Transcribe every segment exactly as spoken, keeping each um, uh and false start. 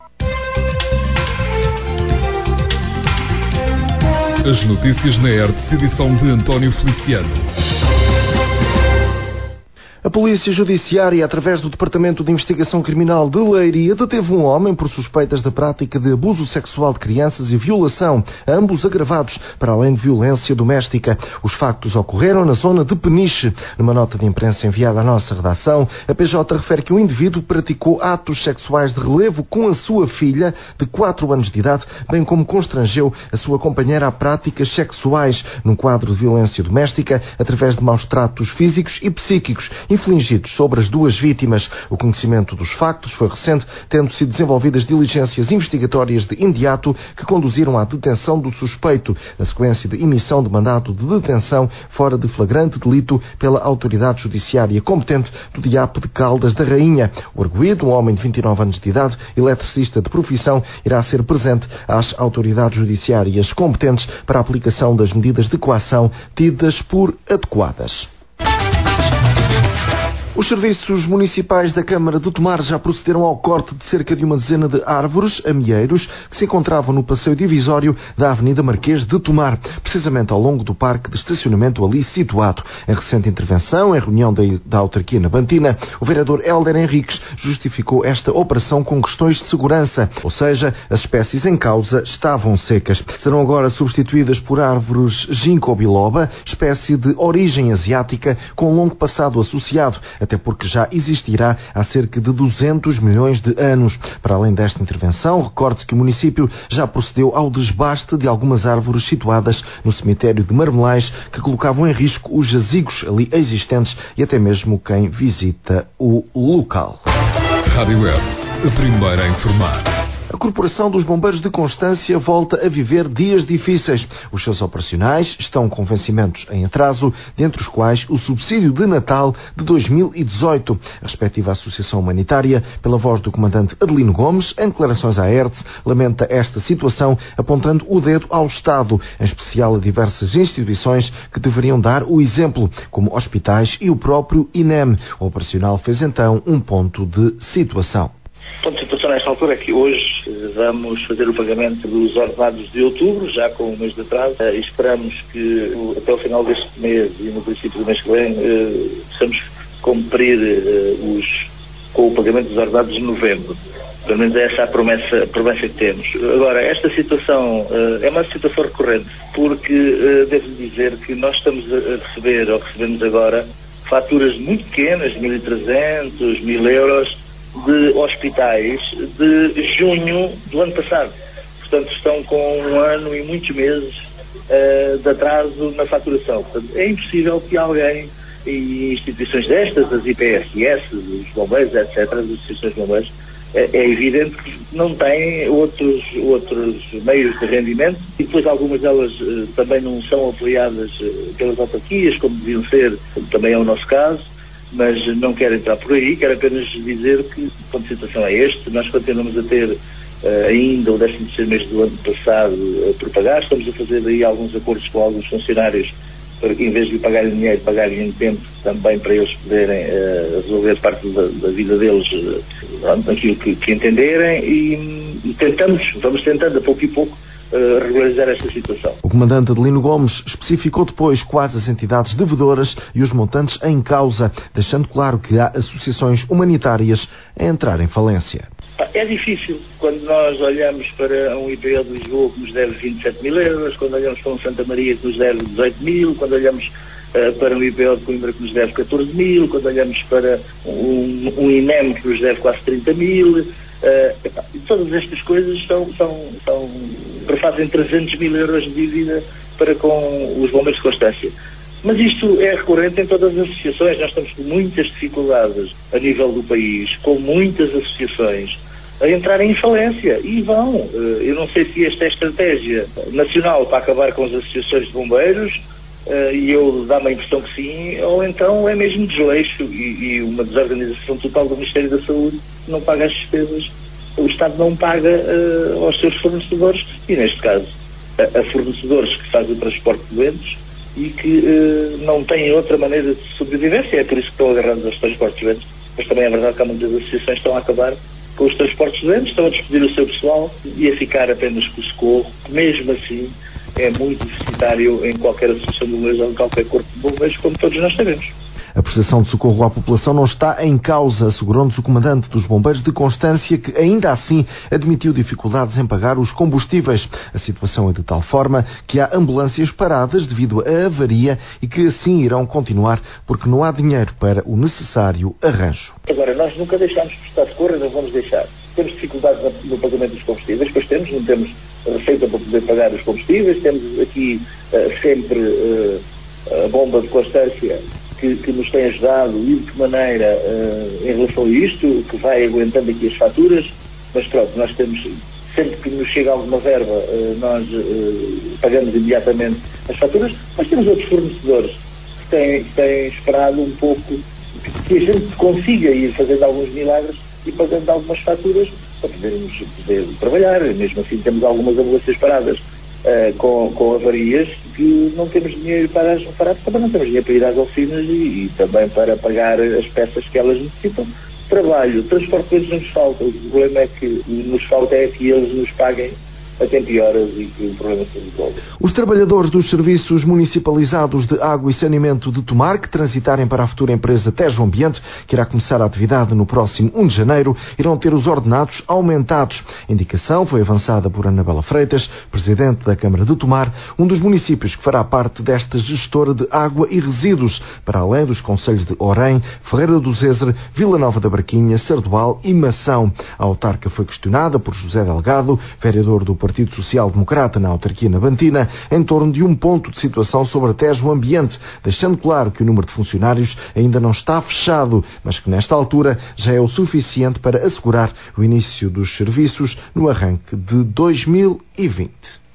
As notícias na R T C, edição de António Feliciano. A Polícia Judiciária, através do Departamento de Investigação Criminal de Leiria, deteve um homem por suspeitas da prática de abuso sexual de crianças e violação, ambos agravados, para além de violência doméstica. Os factos ocorreram na zona de Peniche. Numa nota de imprensa enviada à nossa redação, a P J refere que o indivíduo praticou atos sexuais de relevo com a sua filha, de quatro anos de idade, bem como constrangeu a sua companheira a práticas sexuais, num quadro de violência doméstica, através de maus tratos físicos e psíquicos, infligidos sobre as duas vítimas. O conhecimento dos factos foi recente, tendo sido desenvolvidas diligências investigatórias de imediato que conduziram à detenção do suspeito, na sequência de emissão de mandado de detenção fora de flagrante delito pela autoridade judiciária competente do D I A P de Caldas da Rainha. O arguido, um homem de vinte e nove anos de idade, eletricista de profissão, irá ser presente às autoridades judiciárias competentes para a aplicação das medidas de coação tidas por adequadas. Os serviços municipais da Câmara de Tomar já procederam ao corte de cerca de uma dezena de árvores, amieiros, que se encontravam no passeio divisório da Avenida Marquês de Tomar, precisamente ao longo do parque de estacionamento ali situado. Em recente intervenção, em reunião da, da autarquia na Bantina, o vereador Hélder Henriques justificou esta operação com questões de segurança, ou seja, as espécies em causa estavam secas. Serão agora substituídas por árvores ginkgo biloba, espécie de origem asiática com longo passado associado, até porque já existirá há cerca de duzentos milhões de anos. Para além desta intervenção, recorde-se que o município já procedeu ao desbaste de algumas árvores situadas no cemitério de Marmelais, que colocavam em risco os jazigos ali existentes e até mesmo quem visita o local. Rádio Web, a primeira a informar. A Corporação dos Bombeiros de Constância volta a viver dias difíceis. Os seus operacionais estão com vencimentos em atraso, dentre os quais o subsídio de Natal de dois mil e dezoito. A respectiva Associação Humanitária, pela voz do comandante Adelino Gomes, em declarações à R T C, lamenta esta situação, apontando o dedo ao Estado, em especial a diversas instituições que deveriam dar o exemplo, como hospitais e o próprio I N E M. O operacional fez então um ponto de situação. O ponto de situação nesta altura é que hoje vamos fazer o pagamento dos ordenados de outubro, já com um mês de atraso, e esperamos que até o final deste mês e no princípio do mês que vem possamos cumprir os, com o pagamento dos ordenados de novembro. Pelo menos é essa a promessa, a promessa que temos. Agora, esta situação é uma situação recorrente, porque devo dizer que nós estamos a receber, ou recebemos agora, faturas muito pequenas, de mil e trezentos, mil euros, de hospitais de junho do ano passado. Portanto, estão com um ano e muitos meses uh, de atraso na faturação. Portanto, é impossível que alguém, e instituições destas, as I P S S, os bombeiros, etcétera, as instituições de bombeiros, é, é evidente que não têm outros, outros meios de rendimento, e depois algumas delas uh, também não são apoiadas uh, pelas autarquias, como deviam ser, também é o nosso caso. Mas não quero entrar por aí, quero apenas dizer que o ponto de situação é este. Nós continuamos a ter uh, ainda o décimo terceiro mês do ano passado uh, por pagar. Estamos a fazer aí alguns acordos com alguns funcionários para que, em vez de pagarem dinheiro, pagarem em tempo também, para eles poderem uh, resolver parte da, da vida deles uh, aquilo que, que entenderem, e, e tentamos, vamos tentando a pouco e pouco Uh, regularizar esta situação. O comandante Adelino Gomes especificou depois quais as entidades devedoras e os montantes em causa, deixando claro que há associações humanitárias a entrar em falência. É difícil quando nós olhamos para um I P O de Lisboa que nos deve vinte e sete mil euros, quando olhamos para um Santa Maria que nos deve dezoito mil, quando olhamos uh, para um I P O de Coimbra que nos deve catorze mil, quando olhamos para um, um I N E M que nos deve quase trinta mil. Uh, todas estas coisas são, são, são, fazem trezentos mil euros de dívida para com os bombeiros de Constância. Mas isto é recorrente em todas as associações. Nós estamos com muitas dificuldades a nível do país, com muitas associações a entrarem em falência, e vão. Uh, eu não sei se esta é a estratégia nacional para acabar com as associações de bombeiros, uh, e eu dá-me a impressão que sim, ou então é mesmo desleixo e, e uma desorganização total do Ministério da Saúde, não paga as despesas. O Estado não paga uh, aos seus fornecedores, e neste caso a, a fornecedores que fazem o transporte de doentes e que uh, não têm outra maneira de sobrevivência. É por isso que estão agarrados aos transportes de doentes. Mas também é verdade que há muitas associações que estão a acabar com os transportes doentes, estão a despedir o seu pessoal e a ficar apenas com o socorro. Mesmo assim, é muito deficitário em qualquer associação de bombeiros ou em qualquer corpo de bombeiros, como todos nós sabemos. A prestação de socorro à população não está em causa, assegurou-nos o comandante dos bombeiros de Constância, que ainda assim admitiu dificuldades em pagar os combustíveis. A situação é de tal forma que há ambulâncias paradas devido à avaria e que assim irão continuar porque não há dinheiro para o necessário arranjo. Agora, nós nunca deixámos de prestar socorro e não vamos deixar. Temos dificuldades no pagamento dos combustíveis, pois temos, não temos receita para poder pagar os combustíveis, temos aqui uh, sempre uh, a bomba de Constância que, que nos tem ajudado e de que maneira uh, em relação a isto, que vai aguentando aqui as faturas, mas pronto, nós temos, sempre que nos chega alguma verba, uh, nós uh, pagamos imediatamente as faturas, mas temos outros fornecedores que têm, que têm esperado um pouco que a gente consiga ir fazendo alguns milagres e pagando algumas faturas para podermos poder trabalhar. Mesmo assim temos algumas ambulâncias paradas uh, com, com avarias que não temos dinheiro para as reparar, também não temos dinheiro para ir às oficinas e, e também para pagar as peças que elas necessitam. Trabalho, transporte deles não nos falta, o problema é que nos falta é que eles nos paguem a tempo e horas e que o problema se resolve. Os trabalhadores dos serviços municipalizados de água e saneamento de Tomar, que transitarem para a futura empresa Tejo Ambiente, que irá começar a atividade no próximo primeiro de janeiro, irão ter os ordenados aumentados. A indicação foi avançada por Anabela Freitas, presidente da Câmara de Tomar, um dos municípios que fará parte desta gestora de água e resíduos, para além dos concelhos de Orém, Ferreira do Zezer, Vila Nova da Barquinha, Sardual e Mação. A autarca foi questionada por José Delgado, vereador do Partido Social Democrata na autarquia nabantina, em torno de um ponto de situação sobre a Tejo Ambiente, deixando claro que o número de funcionários ainda não está fechado, mas que nesta altura já é o suficiente para assegurar o início dos serviços no arranque de dois mil e vinte.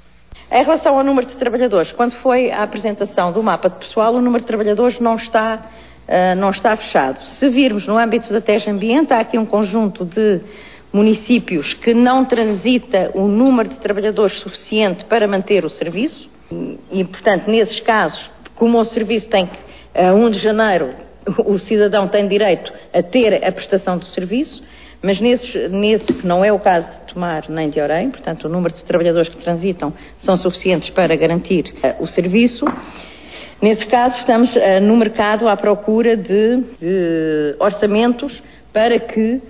Em relação ao número de trabalhadores, quando foi a apresentação do mapa de pessoal, o número de trabalhadores não está, uh, não está fechado. Se virmos no âmbito da Tejo Ambiente, há aqui um conjunto de municípios que não transita o número de trabalhadores suficiente para manter o serviço e, portanto, nesses casos, como o serviço tem que, a primeiro de janeiro, o cidadão tem direito a ter a prestação do serviço, mas nesses, nesses que não é o caso de Tomar nem de Orém, portanto, o número de trabalhadores que transitam são suficientes para garantir uh, o serviço. Nesses casos, estamos uh, no mercado à procura de, de orçamentos para que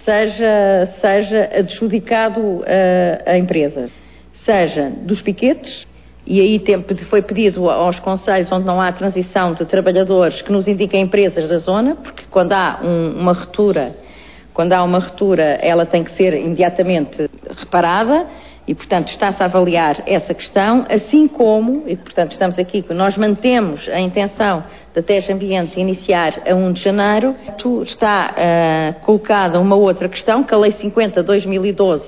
seja, seja adjudicado uh, a empresa, seja dos piquetes, e aí tem, foi pedido aos concelhos onde não há transição de trabalhadores que nos indiquem empresas da zona, porque quando há um, uma ruptura, quando há uma ruptura, ela tem que ser imediatamente reparada, e, portanto, está-se a avaliar essa questão, assim como, e, portanto, estamos aqui, nós mantemos a intenção da Tejo Ambiente iniciar a primeiro de janeiro, está uh, colocada uma outra questão que a Lei cinquenta de dois mil e doze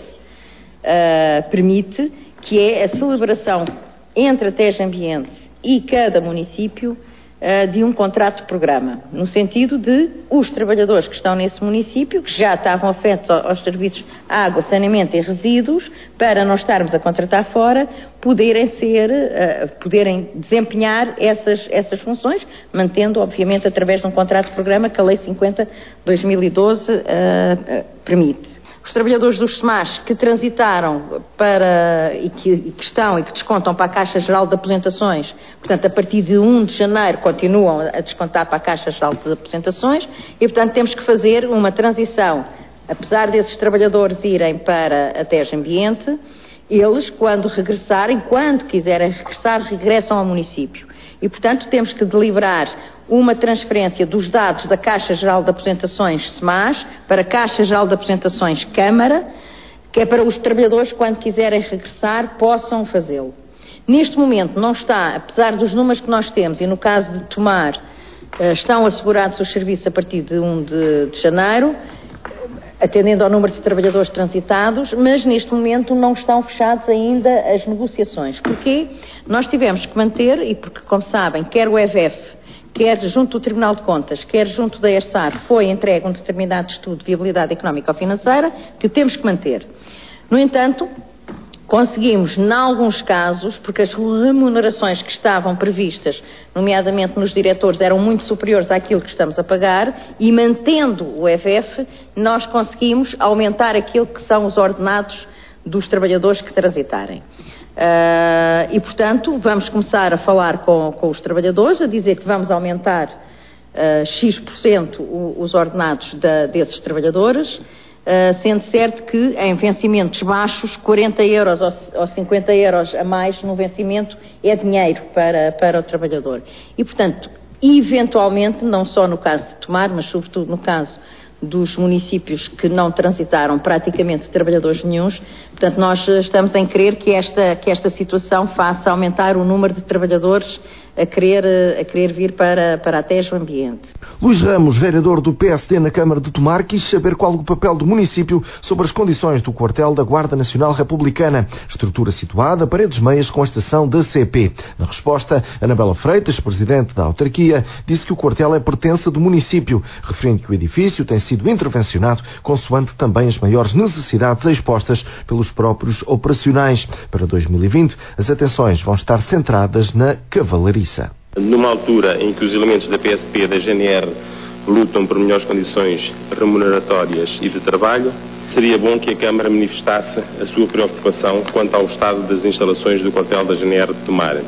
uh, permite, que é a celebração entre a Tejo Ambiente e cada município uh, de um contrato de programa, no sentido de os trabalhadores que estão nesse município, que já estavam afetos aos, aos serviços água, saneamento e resíduos, para não estarmos a contratar fora, poderem ser, uh, poderem desempenhar essas, essas funções, mantendo, obviamente, através de um contrato de programa que a Lei cinquenta de dois mil e doze uh, uh, permite. Os trabalhadores dos SEMAS que transitaram para, e que, e que estão e que descontam para a Caixa Geral de Aposentações, portanto, a partir de primeiro de janeiro continuam a descontar para a Caixa Geral de Aposentações e, portanto, temos que fazer uma transição, apesar desses trabalhadores irem para a Tejo Ambiente, eles, quando regressarem, quando quiserem regressar, regressam ao município. E, portanto, temos que deliberar uma transferência dos dados da Caixa Geral de Aposentações SEMAS para a Caixa Geral de Aposentações Câmara, que é para os trabalhadores, quando quiserem regressar, possam fazê-lo. Neste momento não está, apesar dos números que nós temos, e no caso de Tomar, estão assegurados os serviços a partir de primeiro de, de janeiro, atendendo ao número de trabalhadores transitados, mas neste momento não estão fechadas ainda as negociações. Porquê? Nós tivemos que manter, e porque, como sabem, quer o E V F, quer junto do Tribunal de Contas, quer junto da ERSAR, foi entregue um determinado estudo de viabilidade económica ou financeira que temos que manter. No entanto, Conseguimos, em alguns casos, porque as remunerações que estavam previstas, nomeadamente nos diretores, eram muito superiores àquilo que estamos a pagar, e mantendo o E V F, nós conseguimos aumentar aquilo que são os ordenados dos trabalhadores que transitarem. Uh, e, portanto, vamos começar a falar com, com os trabalhadores, a dizer que vamos aumentar uh, X por cento os ordenados da, desses trabalhadores, Uh, sendo certo que em vencimentos baixos, quarenta euros ou, ou cinquenta euros a mais no vencimento é dinheiro para, para o trabalhador. E, portanto, eventualmente, não só no caso de Tomar, mas sobretudo no caso dos municípios que não transitaram praticamente trabalhadores nenhuns, portanto, nós estamos em crer que esta, que esta situação faça aumentar o número de trabalhadores a querer, a querer vir para, para a Tejo Ambiente. Luís Ramos, vereador do P S D na Câmara de Tomar, quis saber qual o papel do município sobre as condições do quartel da Guarda Nacional Republicana, estrutura situada a paredes meias com a estação da C P. Na resposta, Anabela Freitas, presidente da autarquia, disse que o quartel é pertença do município, referindo que o edifício tem sido intervencionado consoante também as maiores necessidades expostas pelos próprios operacionais. Para dois mil e vinte, as atenções vão estar centradas na cavalariça. Numa altura em que os elementos da P S P e da G N R lutam por melhores condições remuneratórias e de trabalho, seria bom que a Câmara manifestasse a sua preocupação quanto ao estado das instalações do quartel da G N R de Tomar.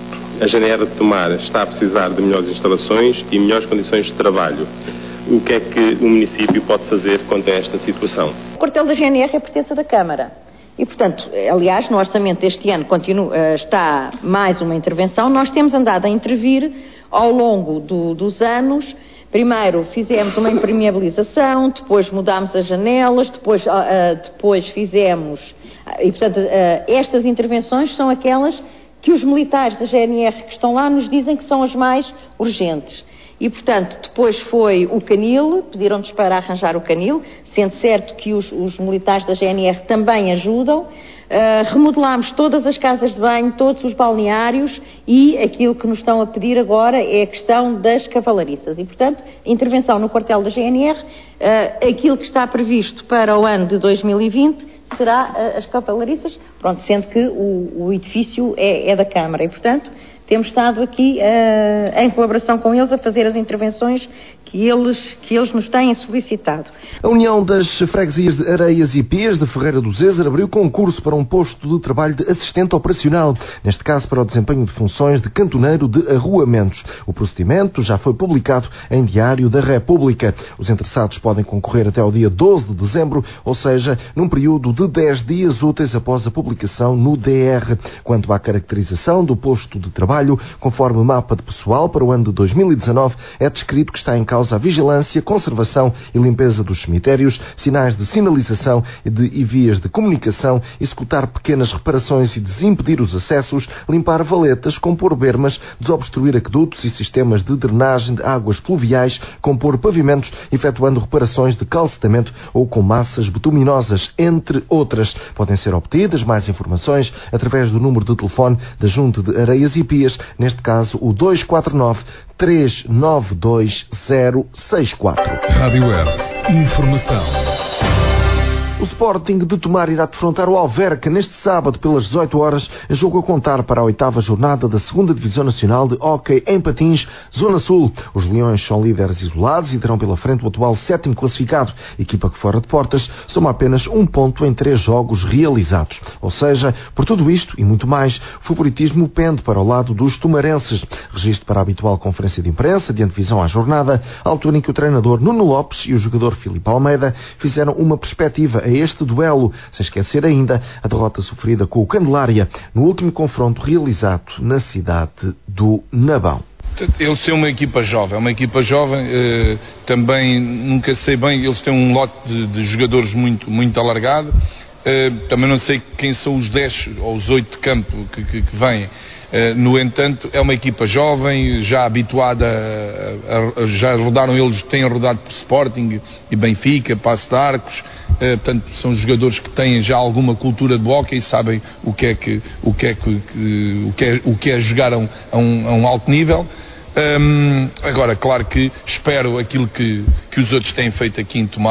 A G N R de Tomar está a precisar de melhores instalações e melhores condições de trabalho. O que é que o município pode fazer quanto a esta situação? O quartel da G N R é pertença da Câmara. E, portanto, aliás, no orçamento deste ano continua, está mais uma intervenção. Nós temos andado a intervir ao longo do, dos anos. Primeiro fizemos uma impermeabilização, depois mudámos as janelas, depois, uh, depois fizemos... E, portanto, uh, estas intervenções são aquelas que os militares da G N R que estão lá nos dizem que são as mais urgentes. E, portanto, depois foi o canil, pediram-nos para arranjar o canil, sendo certo que os, os militares da G N R também ajudam. Uh, remodelámos todas as casas de banho, todos os balneários, e aquilo que nos estão a pedir agora é a questão das cavalariças. E, portanto, intervenção no quartel da G N R, uh, aquilo que está previsto para o ano de dois mil e vinte será uh, as cavalariças, pronto, sendo que o, o edifício é, é da Câmara e, portanto, temos estado aqui uh, em colaboração com eles a fazer as intervenções que eles, que eles nos têm solicitado. A União das Freguesias de Areias e Pias de Ferreira do Zézer abriu concurso para um posto de trabalho de assistente operacional, neste caso para o desempenho de funções de cantoneiro de arruamentos. O procedimento já foi publicado em Diário da República. Os interessados podem concorrer até ao dia doze de dezembro, ou seja, num período de dez dias úteis após a publicação no D R. Quanto à caracterização do posto de trabalho, conforme o mapa de pessoal para o ano de dois mil e dezanove, é descrito que está em causa a vigilância, conservação e limpeza dos cemitérios, sinais de sinalização e, de, e vias de comunicação, executar pequenas reparações e desimpedir os acessos, limpar valetas, compor bermas, desobstruir aquedutos e sistemas de drenagem de águas pluviais, compor pavimentos, efetuando reparações de calcetamento ou com massas bituminosas, entre outras. Podem ser obtidas mais informações através do número de telefone da Junta de Areias e Pias, neste caso o dois quatro nove, três nove dois zero seis quatro. Rádio Web. Informação. O Sporting de Tomar irá defrontar o Alverca neste sábado pelas dezoito horas, a jogo a contar para a oitava jornada da segunda Divisão Nacional de Hóquei em Patins, Zona Sul. Os Leões são líderes isolados e terão pela frente o atual sétimo classificado, equipa que fora de portas soma apenas um ponto em três jogos realizados. Ou seja, por tudo isto e muito mais, o favoritismo pende para o lado dos tomarenses. Registro para a habitual conferência de imprensa de antevisão à jornada, à altura em que o treinador Nuno Lopes e o jogador Filipe Almeida fizeram uma perspectiva a este duelo, sem esquecer ainda a derrota sofrida com o Candelária no último confronto realizado na cidade do Nabão. Eles são uma equipa jovem, uma equipa jovem, eh, também nunca sei bem, eles têm um lote de, de jogadores muito, muito alargado, eh, também não sei quem são os dez ou os oito de campo que, que, que vêm. Uh, no entanto, é uma equipa jovem, já habituada, a, a, já rodaram eles, têm rodado por Sporting e Benfica, Paço de Arcos, uh, portanto são jogadores que têm já alguma cultura de hóquei e sabem o que é que, o que é que, que, o que é, o que é jogar a um, a um, a um alto nível. Um, agora, claro que espero aquilo que, que os outros têm feito aqui em Tomar,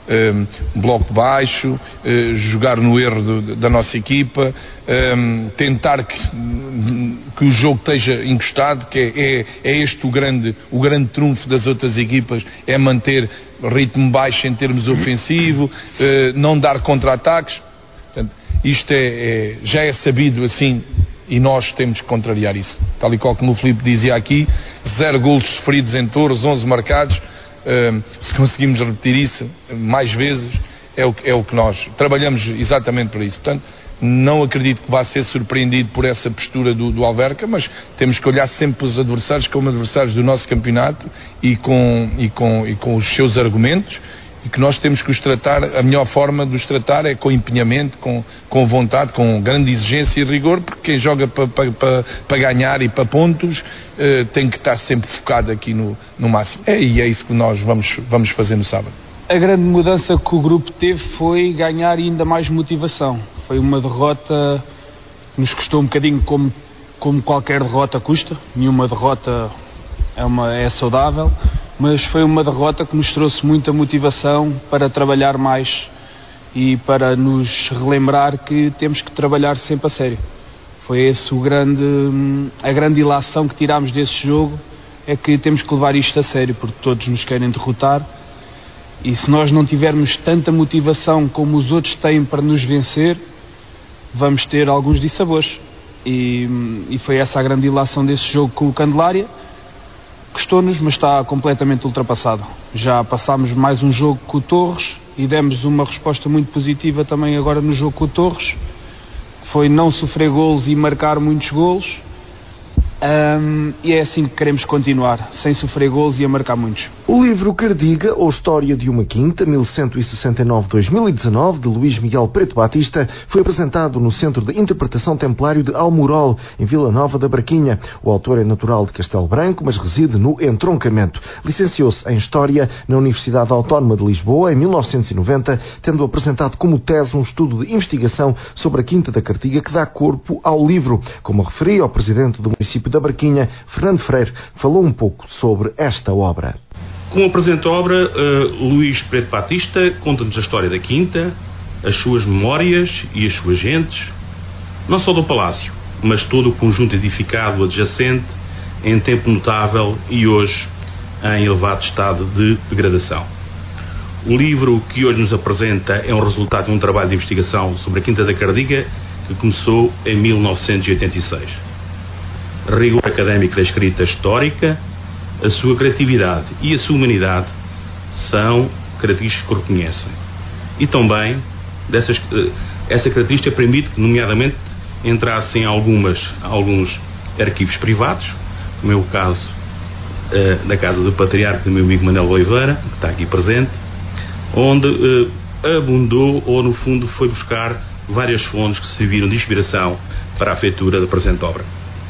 um, bloco baixo, uh, jogar no erro do, da nossa equipa, um, tentar que, que o jogo esteja encostado, que é, é, é este o grande, o grande trunfo das outras equipas, é manter ritmo baixo em termos ofensivo, uh, não dar contra-ataques. Portanto, isto é, é, já é sabido assim, e nós temos que contrariar isso. Tal e qual como o Filipe dizia aqui, zero golos sofridos em Touros, onze marcados. Uh, se conseguimos repetir isso mais vezes, é o, é o que nós trabalhamos exatamente para isso. Portanto, não acredito que vá ser surpreendido por essa postura do, do Alverca, mas temos que olhar sempre para os adversários como adversários do nosso campeonato e com, e com, e com os seus argumentos, e que nós temos que os tratar, a melhor forma de os tratar é com empenhamento, com, com vontade, com grande exigência e rigor, porque quem joga para pa, pa, pa ganhar e para pontos eh, tem que estar sempre focado aqui no, no máximo. É, e é isso que nós vamos, vamos fazer no sábado. A grande mudança que o grupo teve foi ganhar ainda mais motivação. Foi uma derrota que nos custou um bocadinho como, como qualquer derrota custa. Nenhuma derrota é, uma, é saudável. Mas foi uma derrota que nos trouxe muita motivação para trabalhar mais e para nos relembrar que temos que trabalhar sempre a sério. Foi esse o grande, a grande ilação que tirámos desse jogo, é que temos que levar isto a sério, porque todos nos querem derrotar, e se nós não tivermos tanta motivação como os outros têm para nos vencer, vamos ter alguns dissabores. E, e foi essa a grande ilação desse jogo com o Candelária. Custou-nos, mas está completamente ultrapassado. Já passámos mais um jogo com o Torres e demos uma resposta muito positiva também agora no jogo com o Torres. Foi não sofrer golos e marcar muitos golos. Um, e é assim que queremos continuar, sem sofrer golos e a marcar muitos. O livro Cardiga, ou História de uma Quinta, mil cento e sessenta e nove a dois mil e dezanove, de Luís Miguel Preto Batista, foi apresentado no Centro de Interpretação Templário de Almorol, em Vila Nova da Barquinha. O autor é natural de Castelo Branco, mas reside no Entroncamento. Licenciou-se em História na Universidade Autónoma de Lisboa, em mil novecentos e noventa, tendo apresentado como tese um estudo de investigação sobre a Quinta da Cardiga que dá corpo ao livro. Como referia o presidente do município da Barquinha, Fernando Freire, falou um pouco sobre esta obra. Com a presente obra, uh, Luís Preto Batista conta-nos a história da Quinta, as suas memórias e as suas gentes, não só do palácio, mas todo o conjunto edificado adjacente, em tempo notável e hoje em elevado estado de degradação. O livro que hoje nos apresenta é um resultado de um trabalho de investigação sobre a Quinta da Cardiga que começou em mil novecentos e oitenta e seis. Rigor académico da escrita histórica, a sua criatividade e a sua humanidade são características que reconhecem. E também dessas, essa característica permite que, nomeadamente, entrassem algumas, alguns arquivos privados, como é o caso uh, da Casa do Patriarca do meu amigo Manuel Oliveira, que está aqui presente, onde uh, abundou, ou no fundo foi buscar várias fontes que serviram de inspiração para a feitura da presente obra.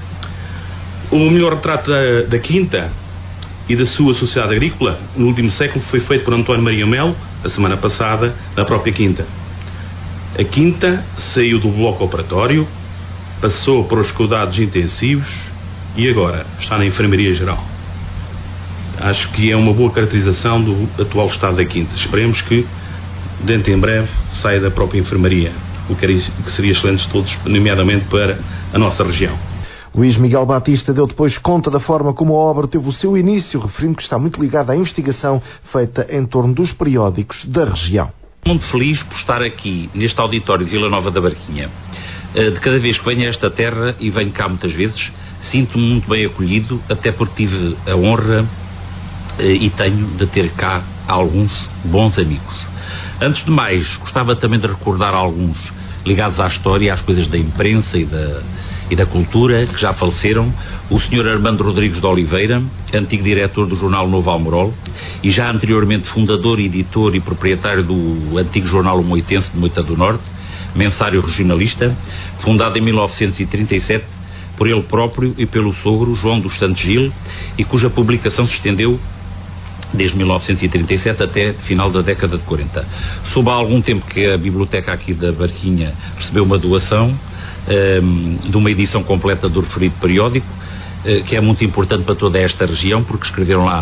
O melhor retrato da, da Quinta e da sua sociedade agrícola no último século foi feito por António Maria Melo, a semana passada, na própria Quinta. A Quinta saiu do bloco operatório, passou para os cuidados intensivos e agora está na enfermaria geral. Acho que é uma boa caracterização do atual estado da Quinta. Esperemos que, dentro em breve, saia da própria enfermaria, o que seria excelente de todos, nomeadamente para a nossa região. Luís Miguel Batista deu depois conta da forma como a obra teve o seu início, referindo que está muito ligada à investigação feita em torno dos periódicos da região. Muito feliz por estar aqui, neste auditório de Vila Nova da Barquinha. De cada vez que venho a esta terra, e venho cá muitas vezes, sinto-me muito bem acolhido, até porque tive a honra e tenho de ter cá alguns bons amigos. Antes de mais, gostava também de recordar alguns ligados à história, às coisas da imprensa e da, e da cultura, que já faleceram. O senhor Armando Rodrigues de Oliveira, antigo diretor do jornal Novo Almorol, e já anteriormente fundador, editor e proprietário do antigo jornal O Moitense de Moita do Norte, mensário regionalista, fundado em mil novecentos e trinta e sete por ele próprio e pelo sogro João dos Santos Gil, e cuja publicação se estendeu desde mil novecentos e trinta e sete até final da década de quarenta. Soube há algum tempo que a biblioteca aqui da Barquinha recebeu uma doação um, de uma edição completa do referido periódico, uh, que é muito importante para toda esta região, porque escreveram lá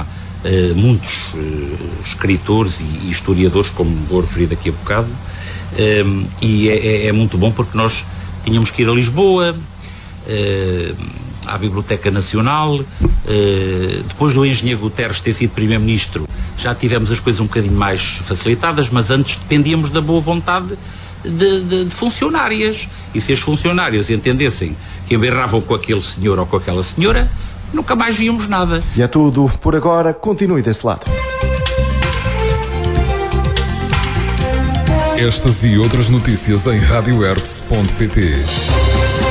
uh, muitos uh, escritores e, e historiadores, como vou referir daqui a bocado, um, e é, é muito bom porque nós tínhamos que ir a Lisboa, uh, à Biblioteca Nacional, uh, depois do engenheiro Guterres ter sido primeiro-ministro, já tivemos as coisas um bocadinho mais facilitadas, mas antes dependíamos da boa vontade de, de, de funcionárias, e se as funcionárias entendessem que emberravam com aquele senhor ou com aquela senhora, nunca mais víamos nada. E é tudo por agora, continue desse lado. Estas e outras notícias em rádio hertz ponto pt.